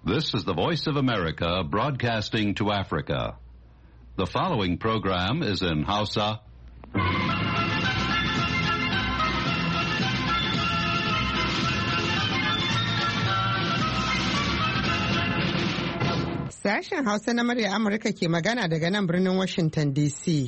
This is the Voice of America broadcasting to Africa. The following program is in Hausa. Sashen Hausa na murya Amurka ke magana daga nan birnin Washington DC.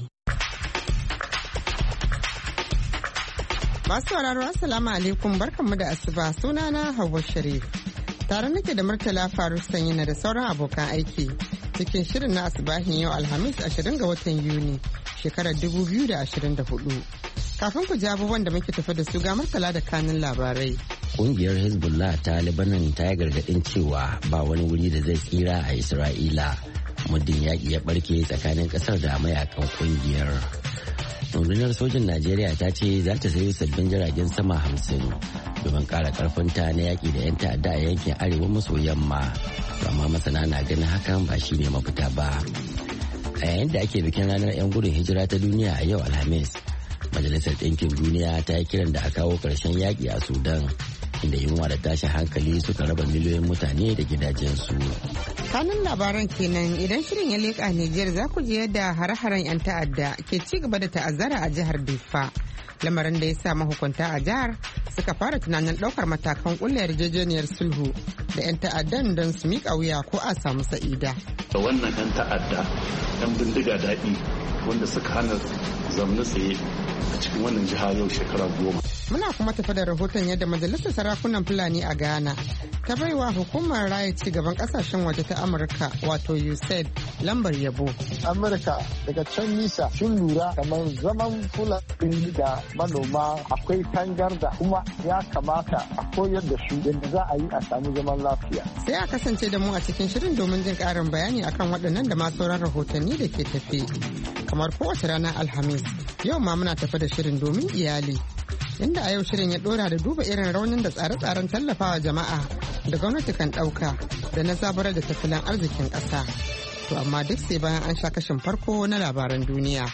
Masu sauraro Assalamu alaikum barkanmu da asuba sunana Hauwa Sharif. Tare nake da Murtala Faru Sanyina da sauran abokan aiki cikin shirin na asubahin yau Alhamis 20 ga watan Yuni shekarar 2024. Kafin ku ji abubuwan da muke tafi da su ga Murtala da kanin labarai. Kungiyar Hezbollah ta Lebanon ta yi gargadin cewa ba wani wuri da zai tsira a Isra'ila muddin yaƙi ya barke tsakanin ƙasar da mayakan kungiyar. Rundunar sojin Najeriya ta ce za ta sayo sabbin jiragen sama 50 domin ƙara ƙarfinta na yaƙi da 'yan ta'adda a yankin arewa maso yamma. Amma masana na ganin hakan ba shi ne mafita ba. A yayin da ake bikin ranar 'yan gudun hijira ta duniya a yau Alhamis, Majalisar Ɗinkin Duniya ta yi kiran da a kawo ƙarshen yaƙi a Sudan, inda yunwa da tashin hankali suka raba miliyoyin mutane da gidajensu. Kanun labaran kenan idan shirin ya leƙa Nijar za ku ji yadda hare-haren 'yan ta'adda ke ci gaba da ta'azzara a jihar Diffa. Lamarin da ya sa mahukunta a jihar suka fara tunanin ɗaukar matakan ƙulla yarjejeniyar sulhu da 'yan ta'addan don su miƙa wuya ko a samu sa'ida. Da wannan 'yan ta'adda 'yan bindiga daɗi wanda suka hana zamne tsaye a cikin wannan jiha yau shekara 10. Muna kuma tafi da rahoton yadda majalisar sarakunan Fulani a Ghana ta baiwa hukumar raya ci gaban kasashen waje ta Amurka wato USAID lambar yabo. Amurka daga can nisa sun lura kamar zaman Fulani da manoma akwai tangarda kuma ya kamata a koyar da su yadda za a yi a samu zaman lafiya. Sai a kasance da mu a cikin shirin domin jin ƙarin bayani akan waɗannan da ma sauran rahotanni da ke tafi. Kamar kowace ranar Alhamis, yau ma muna tafi da shirin domin iyali. Inda a yau shirin ya dora da duba irin raunin da tsare-tsaren tallafawa jama'a da gwamnati kan ɗauka da na zabarar da tattalin arzikin ƙasa. To amma duk sai bayan an sha kashin farko na labaran duniya.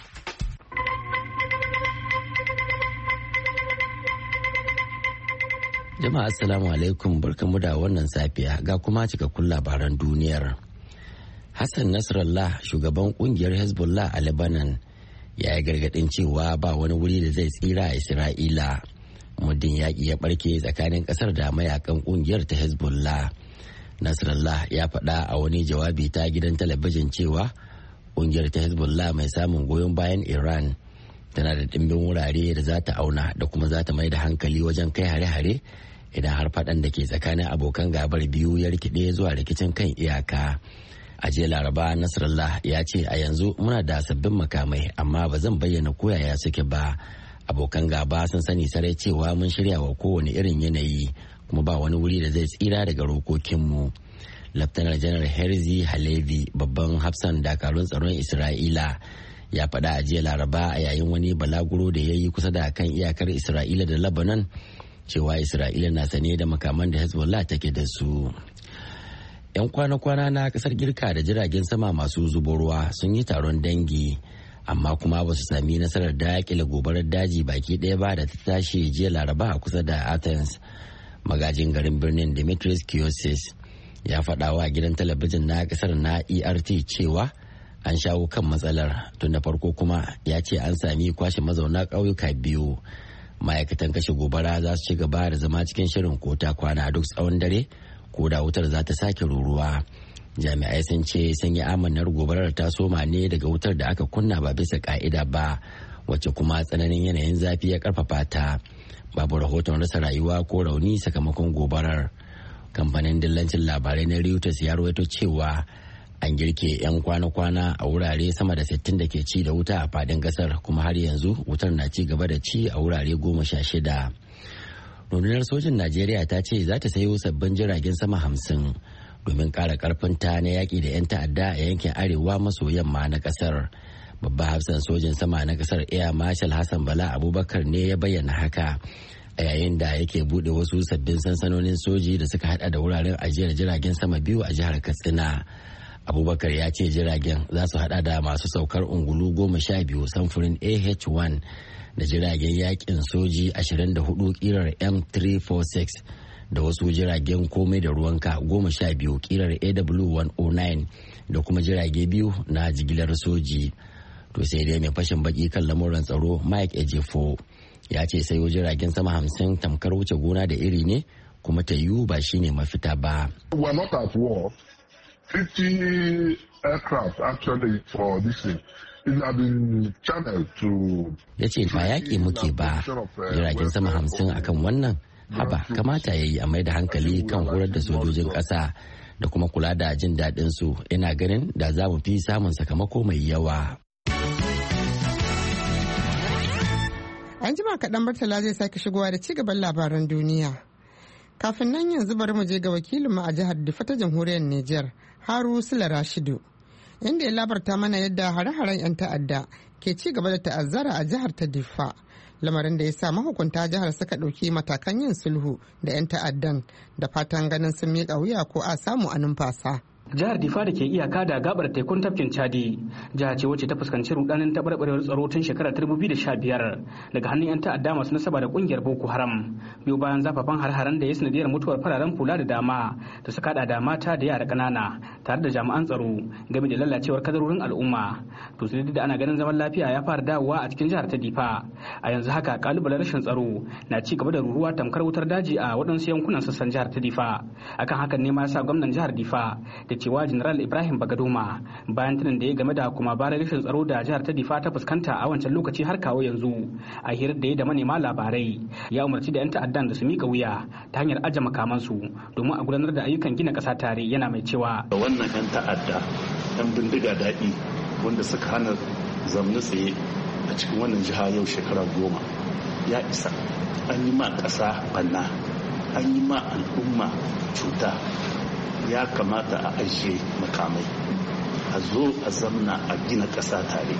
Jama'a assalamu alaikum barkamu da wannan safiya ga kuma cikakkun labaran duniyar. Hassan Nasrallah shugaban kungiyar Hezbollah a Lebanon ya yi gargadin cewa ba wani wuri da zai tsira a Isra'ila muddin yaƙi ya barke tsakanin ƙasar da mayakan ƙungiyar ta Hezbollah. Nasrallah ya faɗa a wani jawabi ta gidan talabijin cewa ƙungiyar ta Hezbollah mai samun goyon bayan Iran tana da ɗimbin wurare da za ta auna da kuma za ta mai da hankali wajen kai hare-hare idan har faɗan da ke tsakanin abokan gabar biyu ya rikide zuwa rikicin kan iyaka. A jiya Laraba Nasrallah ya ce a yanzu muna da sabbin makamai amma ba zan bayyana koyaya suke ba. Abokan gaba sun sani sarai cewa mun shirya wa kowane irin yanayi kuma ba wani wuri da zai tsira daga rokokinmu. Laftanar Janar Herzi Halevi babban hafsan dakarun tsaron Isra'ila ya faɗa a jiya Laraba a yayin wani balaguro da ya yi kusa da kan iyakar Isra'ila da Lebanon cewa Isra'ila na sane da makaman da Hezbollah take da su. 'Yan kwana-kwana na kasar Girka da jiragen sama masu zubo ruwa sun yi taron dangi amma kuma ba su sami nasarar daƙile gobarar daji baki ɗaya ba da ta tashi jiya Laraba a kusa da Athens. Magajin garin birnin Dimitris Kiosis ya faɗa wa gidan talabijin na kasar na ERT cewa an shawo kan matsalar tun da farko kuma ya ce an sami kwashe mazauna ƙauyuka biyu. Ma'aikatan kashe gobara za su ci gaba da zama cikin shirin kota kwana duk tsawon dare ko da wutar za ta sake ruruwa. Jami'ai sun ce sun yi amannar gobarar ta soma ne daga wutar da aka kunna ba bisa ka'ida ba wacce kuma tsananin yanayin zafi ya karfafa ta. Babu rahoton rasa rayuwa ko rauni sakamakon gobarar. Kamfanin dillancin labarai na Reuters ya rawaito cewa an girke 'yan kwana-kwana a wurare sama da 60 da ke ci da wuta a fadin kasar kuma har yanzu wutar na ci gaba da ci a wurare 16. Rundunar sojin Najeriya ta ce za ta sayo sabbin jiragen sama 50 domin ƙara ƙarfinta na yaƙi da 'yan ta'adda a yankin arewa maso yamma na ƙasar. Babban hafsan sojin sama na ƙasar Air Marshal Hassan Bala Abubakar ne ya bayyana haka a yayin da yake buɗe wasu sabbin sansanonin soji da suka hada da wuraren ajiyar jiragen sama biyu a jihar Katsina. Abubakar ya ce jiragen za su hada da masu saukar ungulu 12 samfurin AH-1 da jiragen yakin soji 24 kirar M346 da wasu jiragen komai da ruwanka 12 kirar AW109 da kuma jirage 2 na jigilar soji. To sai dai mai fashin baki kan lamuran tsaro Mike Ejefo ya ce sayo jiragen sama 50 tamkar wuce gona da iri ne kuma ta yiwu ba shine mafita ba. We are not at war. 50 aircraft actually for this thing. Ya ce ba yaƙi muke ba, jiragen sama 50 akan wannan haba kamata ya yi a mai da hankali kan horar da sojojin ƙasa da kuma kula da jin daɗin su. Ina ganin da za mu fi samun sakamako mai yawa. An jima kaɗan Murtala zai sake shigowa da ci gaban labaran duniya. Kafin nan yanzu bari mu je ga wakilinmu a jihar Diffa ta jamhuriyar Nijar, Haru Sula Rashidu, inda ya labarta mana yadda hare-haren 'yan ta'adda ke ci gaba da ta'azzara a jihar ta Diffa. Lamarin da ya sa mahukunta jihar suka ɗauki matakan yin sulhu da 'yan ta'addan da fatan ganin sun miƙa wuya ko a samu a numfasa. Jihar Difa da ke iyaka da gabar tekun tafkin Chadi, jiha ce wacce ta fuskanci rudanin taɓarɓarewar tsaro tun shekarar 2015 daga hannun 'yan ta'adda masu nasaba da ƙungiyar Boko Haram. Biyu bayan zafafan har-haren da ya sanadiyar mutuwar fararen fula da dama da suka haɗa da mata da yara ƙanana tare da jami'an tsaro game da lalacewar kadarorin al'umma. To sai da ana ganin zaman lafiya ya fara dawowa a cikin jihar ta Difa. A yanzu haka kalubalen rashin tsaro na ci gaba da ruruwa tamkar wutar daji a waɗansu yankunan sassan jihar ta Difa. Akan hakan ne ma ya sa gwamnan jihar Difa da cewa General Ibrahim Bagadoma bayan tunan da ya game da kuma bara rashin tsaro da jihar ta Difa ta fuskanta a wancan lokaci har kawo yanzu, a hirar da ya da manema labarai ya umarci da 'yan ta'addan da su mika wuya ta hanyar aje makamansu domin a gudanar da ayyukan gina ƙasa tare. Yana mai cewa wannan 'yan ta'adda 'yan bindiga daɗi wanda suka hana zamni tsaye a cikin wannan jiha yau shekara 10 ya isa. An yi ma ƙasa banna, an yi ma al'umma cuta. Ya kamata a ajiye makamai, a zo a zamna a gina ƙasa tare.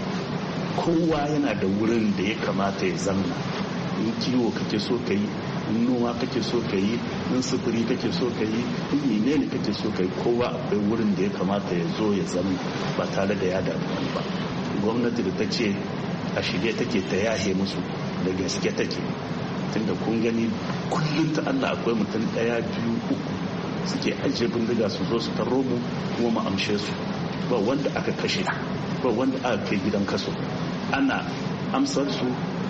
Kowa yana da wurin da ya kamata ya zamna. In kiwo kake so ka yi, in noma kake so ka yi, in sufuri kake so ka yi, in menene kake so ka yi, kowa akwai wurin da ya kamata ya zo ya zamna ba tare da ya damu wani ba. Gwamnati da ta ce a shirye take ta yahe musu da gaske take, tunda kun gani kullum ta Allah akwai mutum 1, 2, 3 suke ajiye bindiga su zo su taro mu kuma mu amshe su. Ba wanda aka kashe, ba wanda aka kai gidan kaso. Ana amsar su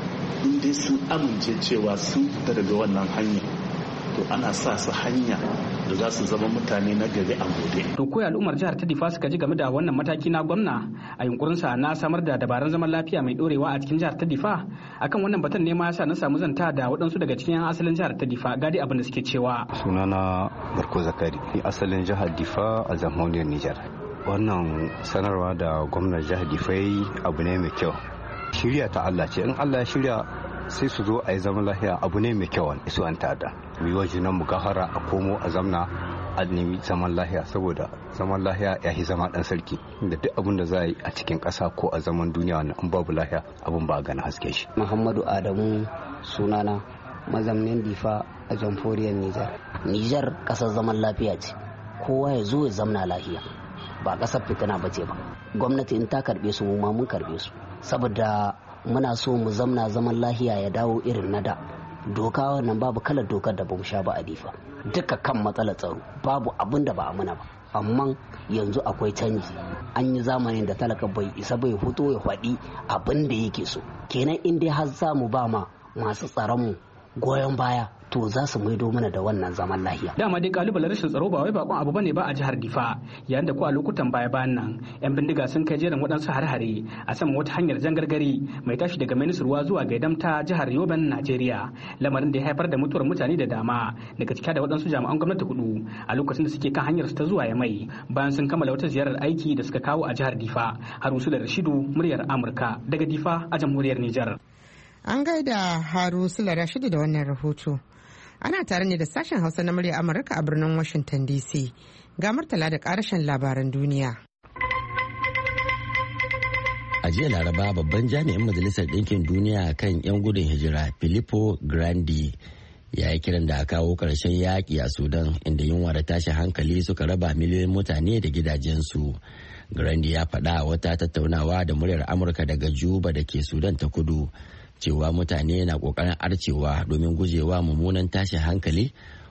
in dai sun amince cewa sun fita daga wannan hanya, to ana sa su hanya da za su zama mutane na gari a gode. To koyi al'ummar jihar ta Difa suka ji game da wannan mataki na gwamna a yunkurinsa na samar da dabarun zaman lafiya mai dorewa a cikin jihar ta Difa? Akan wannan batun ne ma yasa na samu zanta da waɗansu daga cikin 'yan asalin jihar ta Difa, gadi abin da suke cewa. Sunana Barko Zakari, asalin jihar Difa a jamhuriyar Nijar. Wannan sanarwa da gwamnan jihar Difa yi abu ne mai kyau. Shirya ta Allah ce, in Allah ya shirya sai su zo a yi zaman lafiya, abu ne mai kyau isu an ta'adda. Mu yi wa junan mu gahara a komo a zamna a nemi zaman lafiya, saboda zaman lafiya ya yi zama dan sarki. Da duk abin da za a yi a cikin ƙasa ko a zaman duniya wannan in babu lafiya abin ba a gana haske shi. Muhammadu Adamu sunana, mazaunin Difa a jamhuriyar Nijar. Nijar ƙasar zaman lafiya ce, kowa ya zo ya zamna lafiya, ba ƙasar fitina ba ce ba. Gwamnati in ta karɓe su mu ma mun karɓe su, saboda muna so mu zamna zaman lahiya ya dawo irin na da. Doka wannan babu kalar dokar da bamu sha ba a Difa, duka kan matsalar tsaro babu abin da ba a muna ba. Amma yanzu akwai canji, an yi zamanin da talaka bai isa bai fito ya faɗi abin da yake so. Kenan in dai har za mu ba ma masu tsaron mu goyon baya, to za su maido mana da wannan zaman lahiya. Dama dai kalubalen rashin tsaro ba wai bakon abu bane ba a jihar Difa, yayin da ko a lokutan baya bayan nan yan bindiga sun kai jerin waɗansu har-hare a saman wata hanyar jangargari mai tashi daga Minisruwa zuwa Gaidam ta jihar Yoben, Najeriya, lamarin da ya haifar da mutuwar mutane da dama daga cike da waɗansu jami'an gwamnati 4 a lokacin da suke kan hanyar su ta zuwa Yamai bayan sun kammala wata ziyarar aiki da suka kawo a jihar Difa. Harusu da Rashidu, muryar Amurka daga Difa a jamhuriyar Nijar. An gaida Harusu da Rashidu da wannan rahoto. Ana tare ne da sashen Hausa na murya Amurka a birnin Washington DC. Ga Murtala da karashen labaran duniya. A jiya Laraba, babban jami'in Majalisar Ɗinkin Duniya kan 'yan gudun hijira Filippo Grandi ya yi kiran da a kawo ƙarshen yaƙi a Sudan, inda yunwa da tashin hankali suka raba miliyoyin mutane da gidajensu. Grandi ya faɗa a wata tattaunawa da muryar Amurka daga Juba da ke Sudan ta kudu cewa mutane na kokarin arcewa domin gujewa mummunan tashin hankali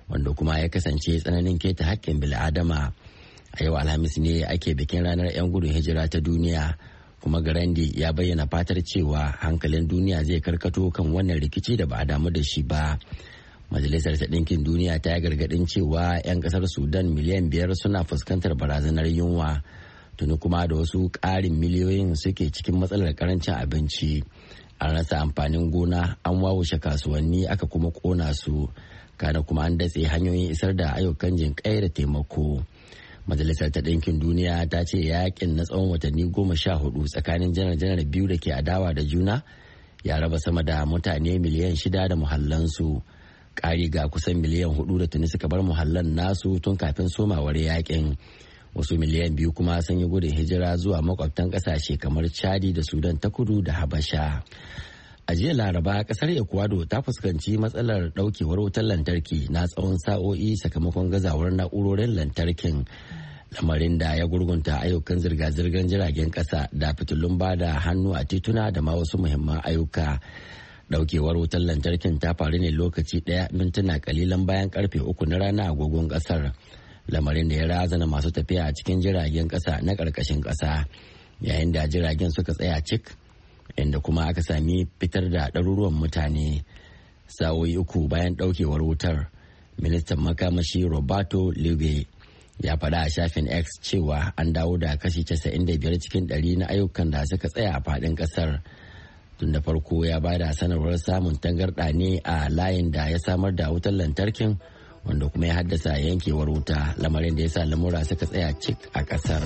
wanda kuma ya kasance tsananin keta haƙƙin bil'adama. A yau Alhamis ne ake bikin ranar 'yan gudun hijira ta duniya, kuma Grandi ya bayyana fatar cewa hankalin duniya zai karkato kan wannan rikici da ba a damu da shi ba. Majalisar ta ɗinkin duniya ta yi gargaɗin cewa 'yan ƙasar Sudan miliyan 5 suna fuskantar barazanar yunwa, tuni kuma da wasu ƙarin miliyoyin suke cikin matsalar karancin abinci. An rasa amfanin gona, an wawushe kasuwanni aka kuma ƙona su, kana kuma an datse hanyoyin isar da ayyukan jinƙai da taimako. Majalisar ta ɗinkin duniya ta ce yakin na tsawon watanni 14 tsakanin janar-janar biyu da ke adawa da juna ya raba sama da mutane miliyan 6 da muhallansu. Ƙari ga kusan miliyan 4 da tuni suka bar muhallan nasu tun kafin somawar yakin. Wasu miliyan 2 kuma sun yi gudun hijira zuwa makwabtan ƙasashe kamar Chadi da Sudan ta kudu da Habasha. A jiya Laraba, kasar Ecuador ta fuskanci matsalar daukewar wutar lantarki na tsawon sa'o'i sakamakon gazawar na'urorin lantarkin, lamarin da ya gurgunta ayyukan zirga-zirgar jiragen kasa da fitilun bada hannu a tituna da ma wasu muhimman ayyuka. Daukewar wutar lantarkin ta faru ne lokaci ɗaya mintuna kalilan bayan karfe 3 na rana agogon kasar, lamarin da ya razana masu tafiya a cikin jiragen kasa na ƙarƙashin ƙasa, yayin da jiragen suka tsaya cik, inda kuma aka sami fitar da ɗaruruwan mutane. Sa'o'i 3 bayan ɗaukewar wutar, ministan makamashi Roberto Ligue ya faɗa a shafin X cewa an dawo da kashi 95 cikin 100 na ayyukan da suka tsaya a faɗin ƙasar. Tun da farko ya bada sanarwar samun tangarɗa ne a layin da ya samar da wutar lantarkin, wanda kuma ya haddasa yankewar wuta, lamarin da ya sa lamura suka tsaya cik a ƙasar.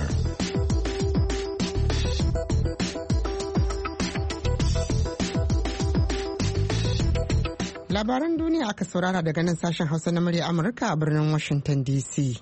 Labaran duniya aka saurara daga nan sashen Hausa na murya Amurka a birnin Washington DC.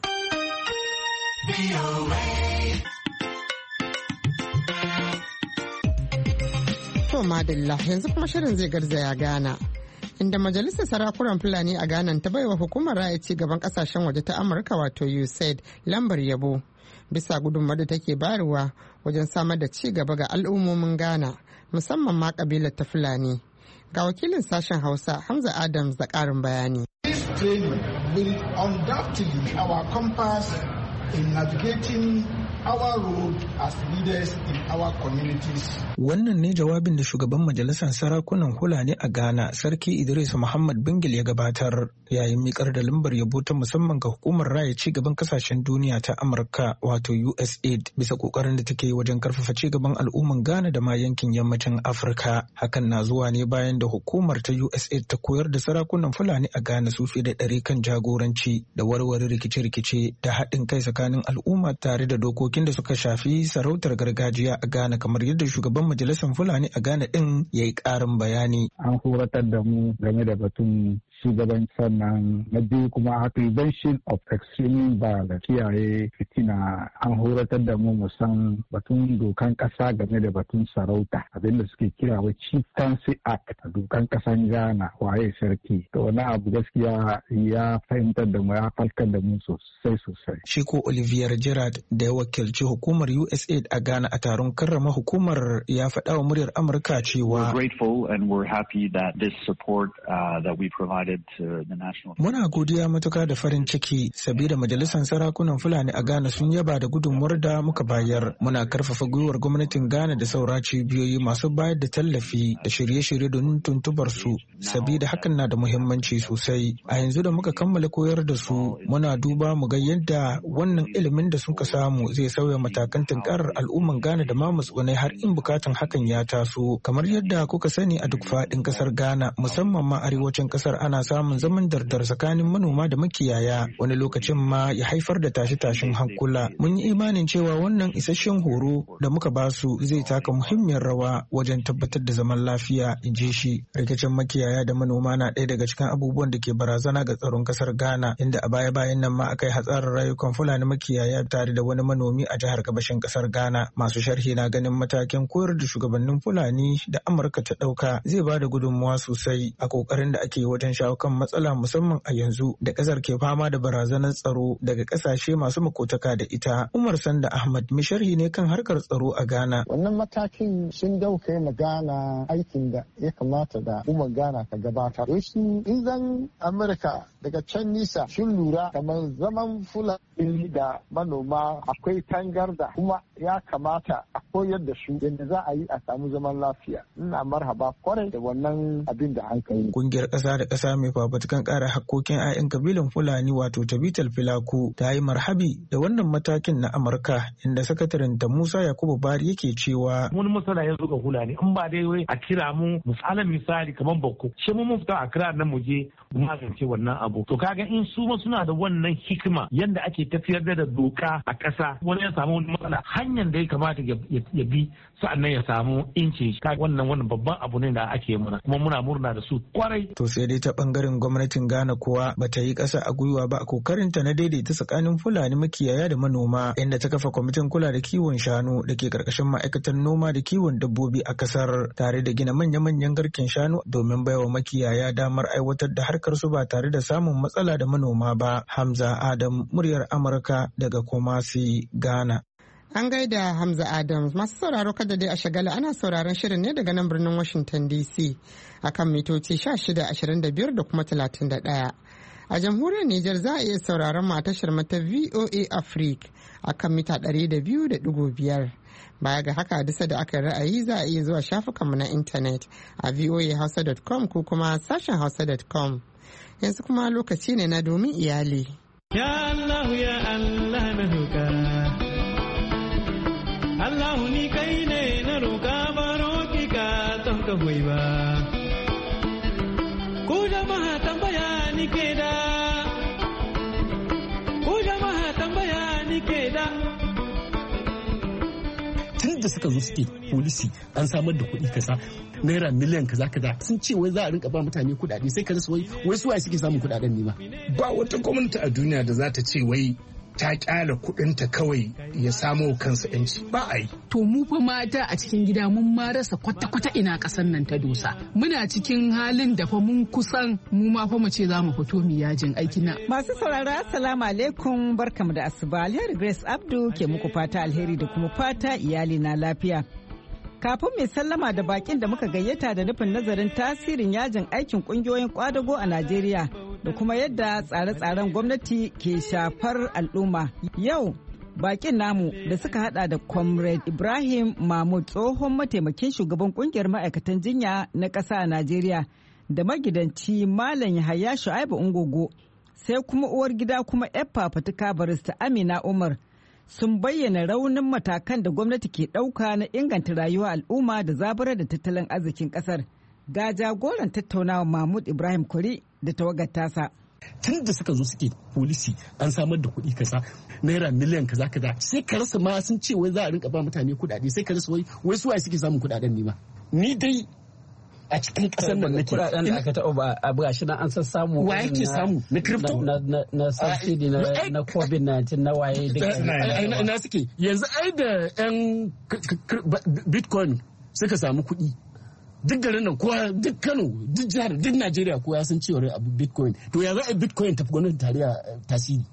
To madalla, yanzu kuma shirin zai garzaya Ghana, inda majalisar sarakunan Fulani a Ghana ta baiwa hukumar raya ci gaban kasashen waje ta Amurka wato USAID lambar yabo bisa gudunmawar da take bayarwa wajen samar da ci gaba ga al'ummomin Ghana, musamman ma kabilar ta Fulani. Ga wakilin sashen Hausa Hamza Adams da ƙarin bayani. This training will undoubtedly be our compass in navigating our road as leaders in our communities. Wannan ne jawabin da shugaban majalisar sarakunan Fulani a Ghana, Sarki Idris Muhammad Bingil ya gabatar yayin mikar da lambar yabo ta musamman ga hukumar raya ci gaban kasashen duniya ta Amurka wato USAID bisa kokarin da take yi wajen karfafa ci gaban al'umman Ghana da ma yankin yammacin Afirka. Hakan na zuwa ne bayan da hukumar ta USAID ta koyar da sarakunan Fulani a Ghana su fi da 100 kan jagoranci da warware rikice-rikice da haɗin kai tsakanin al'umma tare da dokokin da suka shafi sarautar gargajiya a Ghana, kamar yadda shugaban majalisar Fulani a Ghana din ya yi ƙarin bayani. An horatar da mu game da batun shugaban, sannan na biyu kuma prevention of extreme violence, kiyaye fitina. An horatar da mu musan batun dokan kasa game da batun sarauta, abinda suke kira wa Chieftaincy Act a dokan kasan Ghana, waye sarki. To wani abu gaskiya ya fahimtar da mu, ya falkar da mu sosai. Shi ko Olivier Gerard da ya wakilci hukumar USAID a Ghana a taron karrama hukumar ya faɗa wa muryar Amurka cewa muna godiya matuka da farin ciki sabida majalisar sarakunan Fulani a Ghana sun yaba da gudunmuwar da muka bayar. Muna karfafa gwiwar gwamnatin Ghana da saura cibiyoyi masu bayar da tallafi da shirye-shirye don tuntubar su, sabida hakan na da muhimmanci sosai. A yanzu da muka kammala koyar da su, muna duba mu ga yadda wannan ilimin da suka samu zai sauya matakan tunkarar al'umman Ghana da ma matsugunai har in bukatan hakan ya taso. Kamar yadda kuka sani a duk faɗin ƙasar Ghana, musamman ma arewacin ƙasar, ana samun zaman dardar tsakanin manoma da makiyaya, wani lokacin ma ya haifar da tashe-tashen hankula. Mun yi imanin cewa wannan isasshen horo da muka basu zai taka muhimmiyar rawa wajen tabbatar da zaman lafiya, in ji shi. Rikicin makiyaya da manoma na ɗaya daga cikin abubuwan da ke barazana ga tsaron ƙasar Ghana, inda a baya-bayan nan ma aka yi hatsarin rayukan Fulani makiyaya tare da wani manomi a jihar gabashin ƙasar Ghana. Masu sharhi na ganin matakin koyar da shugabannin Fulani da Amurka ta ɗauka zai ba da gudunmawa sosai a ƙoƙarin da ake wajen shawo shawo kan matsala musamman a yanzu da ƙasar ke fama da barazanar tsaro daga ƙasashe masu makotaka da ita. Umar Sanda Ahmad misharhi ne kan harkar tsaro a Ghana. Wannan matakin sun dauke ma Ghana aikin da ya kamata da umar Ghana ta gabatar. Wasu in zan Amurka daga can nisa sun lura kamar zaman Fulani da manoma akwai tangarda kuma ya kamata a koyar da su yadda za a yi a samu zaman lafiya. Ina marhaba kwarai da wannan abin da an kai. Kungiyar ƙasa da ƙasa mai fafutukan ƙara hakkokin 'ya'yan kabilan Fulani wato Tabital Filaku ta yi marhabi da wannan matakin na Amurka inda sakataren ta Musa Yakubu Bari yake cewa wani matsala ya zo ga Fulani in ba dai wai a kira mu misali kamar Boko shi mun fita a kira nan mu je mu magance wannan abu. To kaga in su ma suna da wannan hikima yanda ake tafiyar da doka a ƙasa wani ya samu wani matsala hanyar da ya kamata ya bi sa'annan ya samu inci wannan babban abu ne da ake muna kuma muna murna da su kwarai. To sai dai ta bangaren gwamnatin Ghana kuwa bata yi ƙasa a gwiwa ba a kokarinta na daidaita tsakanin Fulani makiyaya da manoma inda ta kafa kwamitin kula da kiwon shanu da ke karkashin ma'aikatan noma da kiwon dabbobi a kasar tare da gina manya-manyan garken shanu domin baiwa makiyaya damar aiwatar da harkar su ba tare da samun matsala da manoma ba. Hamza Adam, muryar Amurka daga Kumasi, Ghana. An gaida Hamza Adams. Masu sauraro kada dai a shagala ana sauraron shirin ne daga nan birnin Washington DC akan mitoci 1625 da kuma 31. A jamhuriyar Nijar za a iya sauraron tashar mata VOA Africa akan mita 200.5. Baya ga haka dusa da aka ra'ayi za a iya zuwa shafukanmu na intanet a voahausa.com ko kuma sashen hausa.com. Yanzu kuma lokaci ne na domin iyali. Ya Allah ya Allah na roƙa. Allah ni kai ne na roƙa baro ki ka ton ka hoyi ba. Ku jama'a tambaya ni ke da. Ku jama'a tambaya ni ke da. Tun da suka zo suke polisi an samar da kuɗi kasa naira miliyan kaza sun ce wai za a rinka ba mutane kuɗaɗe sai ka rasa wai su waye suke samun kuɗaɗen ne ba. Ba wata gwamnati a duniya da za ta ce wai ta kyala kudinta kawai ya samo kansa yanci ba a yi. To mu fa mata a cikin gida mun ma rasa kwata-kwata ina kasan nan ta dosa. Muna cikin halin da fa mun kusan mu ma fa mu ce za mu fito mu yajin aiki na. Masu saurara assalamu alaikum barkamu da asuba. Alheri Grace Abdu ke muku fata alheri da kuma fata iyali na lafiya. Kafin mai sallama da bakin da muka gayyata da nufin nazarin tasirin yajin aikin kungiyoyin kwadago a Najeriya da kuma yadda tsare-tsaren gwamnati ke shafar al'umma. Yau bakin namu da suka hada da Comrade Ibrahim Mahmud tsohon mataimakin shugaban kungiyar ma'aikatan jinya na ƙasa a Najeriya da magidanci Malam Yahaya Shu'aibu Ungogo sai kuma uwar gida kuma yar fafatuka barista Amina Umar sun bayyana raunin matakan da gwamnati ke ɗauka na inganta rayuwar al'umma da zaburar da tattalin arzikin ƙasar. Ga jagoran tattaunawa Mahmud Ibrahim Kuri da tawagar tasa. Tun da suka zo suke polisi an samar da kuɗi kasa naira miliyan kaza sai ka rasa ma sun ce wai za a rinka ba mutane kuɗaɗe sai ka rasa wai su waye suke samun kuɗaɗen ne ba. Ni dai a cikin ƙasar nan nake kuɗaɗen da aka taɓa a buga shi na an san samu wa yake samu na crypto na subsidy na covid-19 na waye duka na suke yanzu ai da yan bitcoin suka samu kuɗi duk garin nan kowa duk Kano duk jihar duk Najeriya kowa ya san cewa abu bitcoin to ya za a bitcoin tafi gwamnatin tarayya tasiri.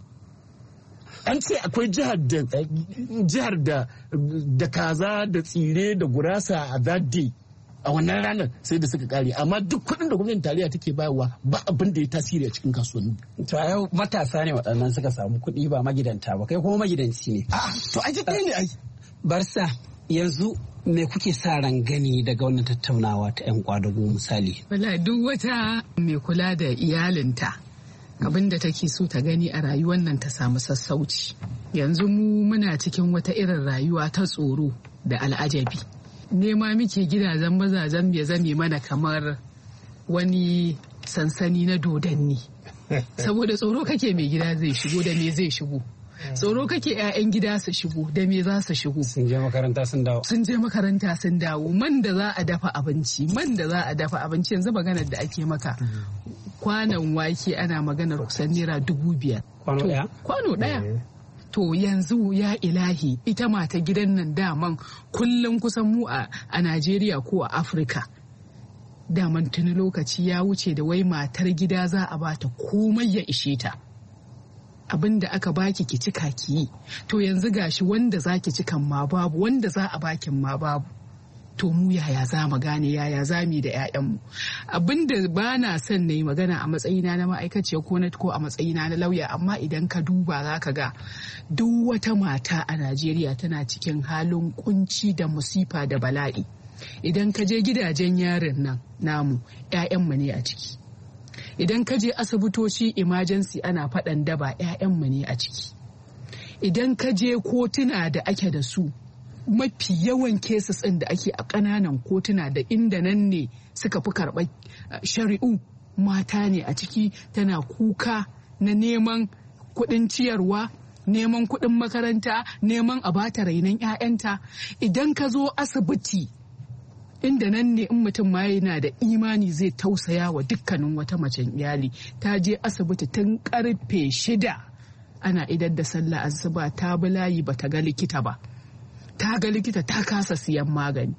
An ce akwai jihar da kaza da tsire da gurasa a that day a wannan ranar sai da suka kare amma duk kuɗin da gwamnatin tarayya take bayarwa ba abin da ya tasiri a cikin kasuwanni. To a yau matasa ne waɗannan suka samu kuɗi ba magidanta ba kai kuma magidanci ne. To ai ɗaya ne ai. Barsa yanzu me kuke sa ran gani daga wannan tattaunawa ta 'yan kwadago misali? Wala duk wata mai kula da iyalinta abin da take so ta gani a rayuwar nan ta samu sassauci. Yanzu mu muna cikin wata irin rayuwa ta tsoro da al'ajabi. Nema muke gidajen mazajen ya zame mana kamar wani sansani na dodanni. Saboda tsoro kake mai gida zai shigo da me zai shigo. Tsoro kake 'ya'yan gida su shigo da me za su shigo. Sun je makaranta sun dawo. Sun je makaranta sun dawo. Man da za a dafa abinci yanzu maganar da ake maka. Kwanan wake ana maganar kusan naira 5,000. Kwano ɗaya? Kwano ɗaya. To yanzu ya ilahi ita mata gidan nan daman kullum kusan mu a Najeriya ko a Afirka. daman tuni lokaci ya wuce da wai matar gida za a bata komai ya ishe ta. Abin da aka baki ki cika ki yi, to yanzu gashi wanda za ki cikan ma babu, wanda za a bakin ma babu. To mu yaya za mu gane, yaya za mu yi da 'ya'yanmu? Abin da ba na son na yi magana a matsayina na ma'aikaciya ko a matsayina na lauya, amma idan ka duba za ka ga duk wata mata a Najeriya tana cikin halin kunci da musifa da bala'i. Idan ka je gidajen yarin nan namu, 'ya'yanmu ne a ciki. Idan ka je asibitoci emergency ana faɗan daba, 'ya'yanmu ne a ciki. Idan ka je kotuna da ake da su, mafi yawan cases ɗin da ake a ƙananan kotuna da inda nan ne suka fi karɓar shari'u, mata ne a ciki. Tana kuka na neman kuɗin ciyarwa, neman kuɗin makaranta, neman a bata rainon 'ya'yanta. Idan ka zo asibiti, inda nan ne in mutum ma yana da imani zai tausaya wa dukkanin wata macen iyali, ta je asibiti tun karfe 6 ana idar da sallah asuba, ta bi layi ba ta ga likita ba, ta ga likita ta kasa siyan magani.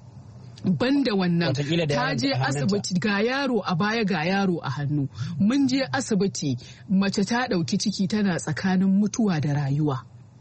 Banda wannan ta je asibiti ga yaro a baya ga yaro a hannu. Mun je asibiti, mace ta ɗauki ciki tana tsakanin mutuwa da rayuwa,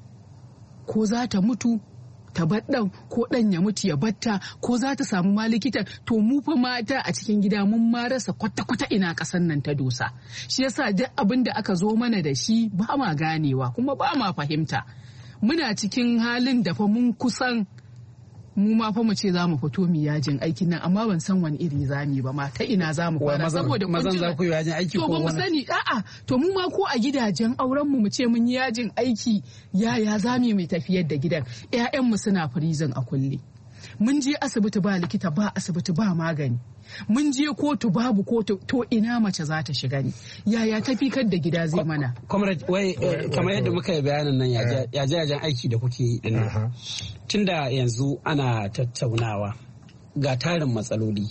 ko za ta mutu ta bar ɗan, ko ɗan ya mutu ya batta, ko za ta samu ma likita. To mu fa mata a cikin gida mun ma rasa kwata-kwata ina ƙasan nan ta dosa. Shi yasa duk abin da aka zo mana da shi ba ma ganewa kuma ba ma fahimta. Muna cikin halin da fa mun kusan mu ma fa mu ce za mu fito mu yajin aikin nan, amma ban san wani iri za mu ba ma, ta ina za mu fara, saboda mazan za ku yi yajin aiki ko ba mu sani. A'a, to mu ma ko a gidajen auren mu ce mun yi yajin aiki, yaya za mu mai tafiyar da gidan? 'Ya'yanmu suna prison a kulle. Mun je asibiti ba likita, ba asibiti ba magani. Mun je kotu babu kotu, to ina mace za ta shiga ne? Yaya tafikar da gida zai mana? Comrade, wai kamar yadda muka yi bayanin nan, yajen aiki da kuke yi din nan, tunda yanzu ana tattaunawa ga tarin matsaloli,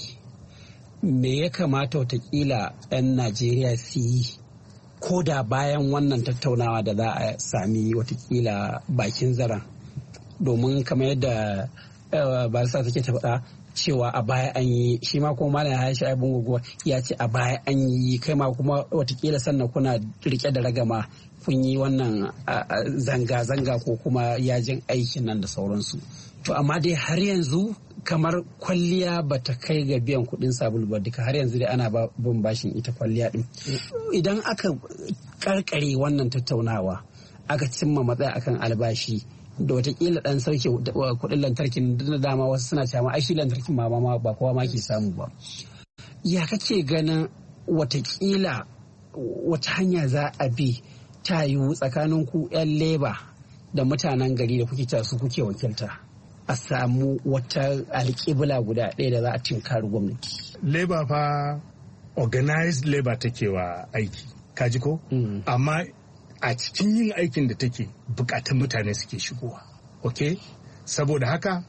me ya kamata watakila 'yan Najeriya su yi ko da bayan wannan tattaunawa da za a sami watakila bakin zaren? Domin kamar yadda barisa take ta faɗa cewa a baya an yi, shi ma kuma malam Aisha Ibn Gogo ya ce a baya an yi, kai ma kuma watakila sannan kuna rike da ragama kun yi wannan zanga-zanga ko kuma yajin aikin nan da sauransu. To amma dai har yanzu kamar kwalliya ba ta kai ga biyan kuɗin sabulu ba, duka har yanzu dai ana bin bashin ita kwalliya din. Idan aka karkare wannan tattaunawa aka cimma matsaya akan albashi da watakila dan sauke kuɗin lantarkin da dama wasu suna cewa ai shi lantarkin ma ba kowa ma ke samu ba. Ya kake ganin watakila wata hanya za a bi ta yiwu tsakanin ku 'yan leba da mutanen gari da kuke su kuke wakilta a samu wata alƙibla guda ɗaya da za a tinkari gwamnati? Leba fa organized labor take wa aiki, kaji ko? Amma a cikin yin aikin da take bukatun mutane suke shigowa, ok? Saboda haka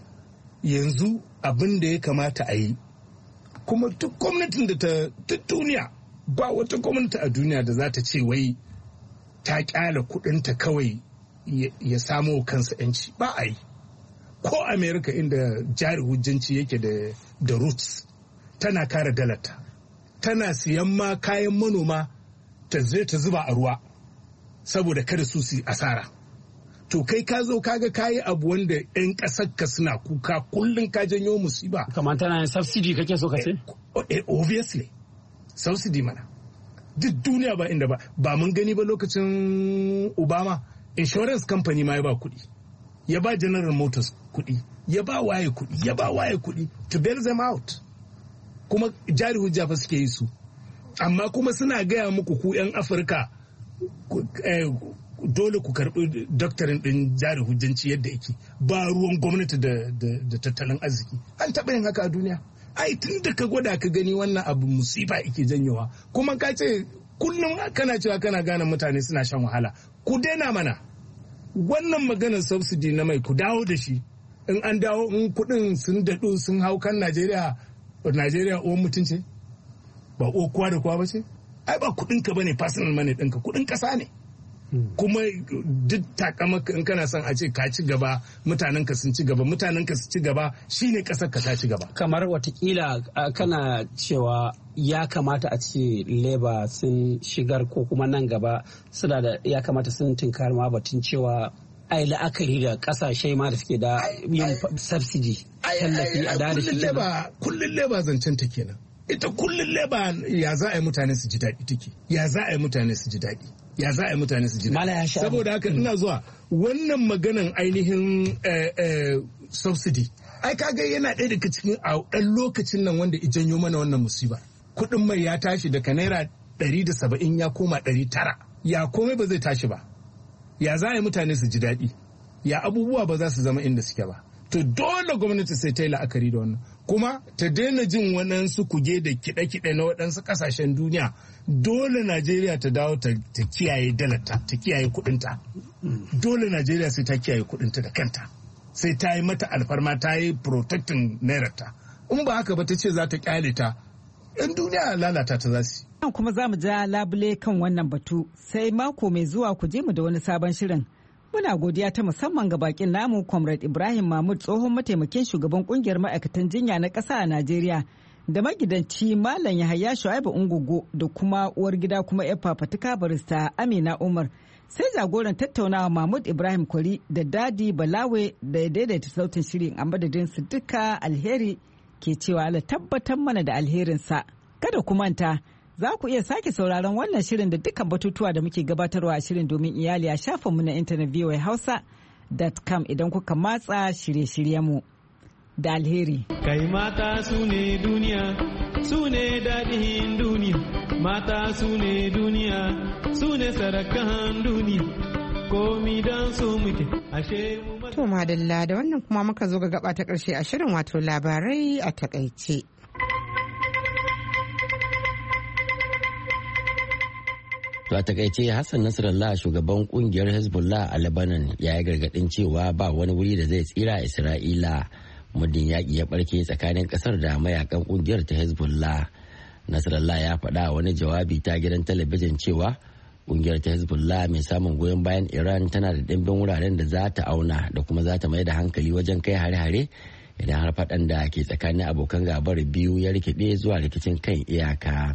yanzu abin da ya kamata a yi, kuma duk gwamnatin da ta duniya, ba wata gwamnati a duniya da za ta ce wai ta kyala kudinta kawai ya samo kansa yanci, ba a yi. Ko America inda jari hujjanci yake da roots, tana kare dalata, tana siyan ma kayan manoma ta zuba a ruwa saboda kada su asara. To kai ka zo kaga kayi abu wanda 'yan ƙasar ka suna kuka kullum ka janyo musiba. Kamar tana yin subsidy kake so ka ce? Obviously, subsidy mana. Duk duniya ba inda ba mun gani ba lokacin Obama, insurance company ma ya ba kuɗi, ya ba General Motors kuɗi, ya ba waye kuɗi to bail them out. Kuma jari hujja fa suke yi su, amma kuma suna gaya muku ku 'yan Afirka dole ku karɓi doktorin ɗin jari hujjanci yadda yake, ba ruwan gwamnati da tattalin arziki. An taɓa yin haka a duniya? Ai tun da ka gwada ka gani wannan abu musiba ike janyowa, kuma ka ce kullum kana cewa kana gane mutane suna shan wahala. Ku daina mana wannan maganar subsidy na mai, ku dawo da shi. In an dawo, in kuɗin sun daɗu sun hau kan Najeriya uwan mutum ce, ba uwa kowa da kowa ba ce? Ai ba kuɗinka ba ne personal money ɗinka, kuɗin ƙasa ne. kuma duk takamaka in kana son a ce ka ci gaba mutanenka sun ci gaba mutanenka su ci gaba shine kasar ka ta ci gaba. Kamar watakila kana cewa ya kamata a ce Labour sun shigar ko kuma nan gaba suna da ya kamata sun tinkar ma batun cewa ai la'akari da kasashe ma da suke da yin subsidy tallafi a da shi. Kullum Labour zancen ta kenan. Ita kullum Labour ya za a yi mutane su ji daɗi take. Ya za a yi mutane su ji daɗi. Ya za a yi mutane su ji daɗi. Saboda haka ina zuwa wannan maganan ainihin subsidy. Ai kaga yana ɗaya daga cikin a ɗan lokacin nan wanda i janyo mana wannan musiba. Kuɗin mai ya tashi daga naira 170 ya koma 900. Ya komai ba zai tashi ba. Ya za a yi mutane su ji daɗi. Ya abubuwa ba za su zama inda suke ba. To dole gwamnati sai ta yi la'akari da wannan. Kuma ta daina jin waɗansu kuge da kiɗe-kiɗe na waɗansu ƙasashen duniya. Dole Najeriya ta dawo ta kiyaye dalarta, ta kiyaye kuɗinta. Dole Najeriya sai ta kiyaye kuɗinta da kanta. Sai ta yi mata alfarma ta yi protecting nairarta. In ba haka ba ta ce za ta kyale ta, 'yan duniya lalata ta za su. Kuma za mu ja labule kan wannan batu sai mako mai zuwa ku je mu da wani sabon shirin. Muna godiya ta musamman ga bakin namu Comrade Ibrahim Mahmud tsohon mataimakin shugaban kungiyar ma'aikatan jinya na ƙasa a Najeriya da magidanci Malam Yahaya Shu'aibu Ungugu da kuma uwar gida kuma yar fafatuka barista Amina Umar. Sai jagoran tattaunawa Mahmud Ibrahim Kwari da Dadi Balawe da ya daidaita sautin shirin a madadin su duka alheri ke cewa Allah tabbatar mana da alherinsa. Kada ku manta za ku iya sake sauraron wannan shirin da dukkan batutuwa da muke gabatarwa a shirin domin iyali a shafinmu na intanet voahausa.com idan kuka matsa shirye-shiryenmu da alheri. Kai mata su ne duniya, su ne daɗin duniya, mata su ne duniya, su ne sarakan duniya, komi don su muke, ashe mu. To madalla da wannan kuma muka zo ga gaba ta ƙarshe a shirin wato labarai a takaice. To a takaice Hassan Nasrallah shugaban kungiyar Hezbollah a Lebanon ya yi gargadin cewa ba wani wuri da zai tsira Isra'ila muddin yaƙi ya barke tsakanin ƙasar da mayakan kungiyar ta Hezbollah. Nasrallah ya faɗa wani jawabi ta gidan talabijin cewa kungiyar ta Hezbollah mai samun goyon bayan Iran tana da ɗimbin wuraren da za ta auna da kuma za ta mai da hankali wajen kai hare-hare idan har faɗan da ke tsakanin abokan gabar biyu ya rikide zuwa rikicin kan iyaka.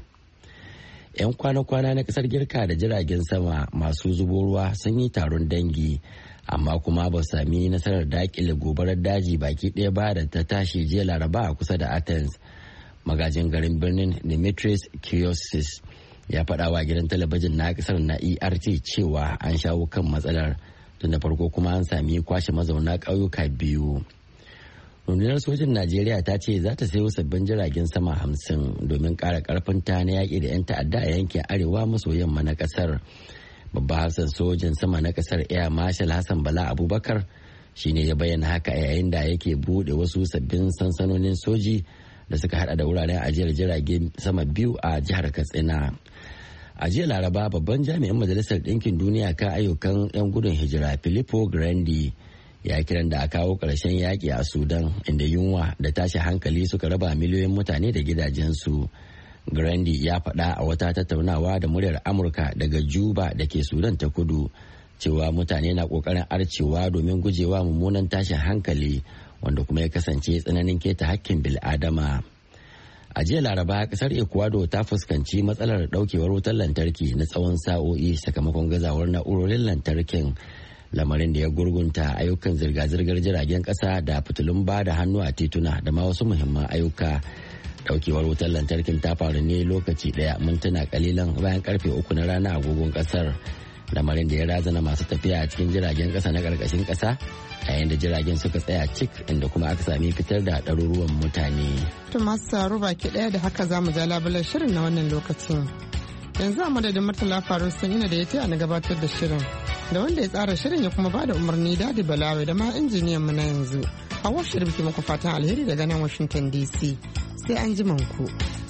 'Yan kwana-kwana na kasar Girka da jiragen sama masu zubo ruwa sun yi taron dangi amma kuma ba sami nasarar dakile gobarar daji baki ɗaya ba da ta tashi jiya Laraba a kusa da Athens. Magajin garin birnin Dimitris Kiosis ya faɗa wa gidan talabijin na kasar na ERT cewa an shawo kan matsalar tun da farko kuma an sami kwashe mazauna ƙauyuka biyu. rundunar sojin Najeriya ta ce za ta sayo sabbin jiragen sama 50 domin ƙara ƙarfinta na yaƙi da 'yan ta'adda a yankin arewa maso yamma na ƙasar. Babban hafsan sojin sama na ƙasar Air Marshal Hassan Bala Abubakar shine ya bayyana haka yayin da yake buɗe wasu sabbin sansanonin soji da suka hada da wuraren ajiyar jiragen sama 2 a jihar Katsina. A jiya Laraba babban jami'in Majalisar Ɗinkin Duniya kan ayyukan 'yan gudun hijira Filippo Grandi ya kiran da a kawo ƙarshen yaƙi a Sudan inda yunwa da tashi hankali suka raba miliyoyin mutane da gidajensu. Grandi ya faɗa a wata tattaunawa da muryar Amurka daga Juba da ke Sudan ta kudu cewa mutane na ƙoƙarin arcewa domin gujewa mummunan tashin hankali wanda kuma ya kasance tsananin keta hakkin bil'adama. A jiya Laraba kasar Ecuador ta fuskanci matsalar ɗaukewar wutar lantarki na tsawon sa'o'i sakamakon gazawar na'urorin lantarkin. Lamarin da ya gurgunta ayyukan zirga-zirgar jiragen kasa da fitilun ba da hannu a tituna da ma wasu muhimman ayyuka. Daukewar wutar lantarkin ta faru ne lokaci daya mintuna kalilan bayan karfe 3 na rana agogon kasar. Lamarin da ya razana masu tafiya a cikin jiragen kasa na karkashin kasa yayin da jiragen suka tsaya cik inda kuma aka sami fitar da ɗaruruwan mutane. To masu tsaro baki daya da haka za mu ja labulan shirin na wannan lokacin. Yanzu a madadin Murtala Faru sun ina da ya taya na gabatar da shirin. Da wanda ya tsara shirin ya kuma bada umarni Dadi Balawe da ma injiniyan mu na yanzu. A washe muku fatan alheri daga nan Washington DC. Sai an ji ku.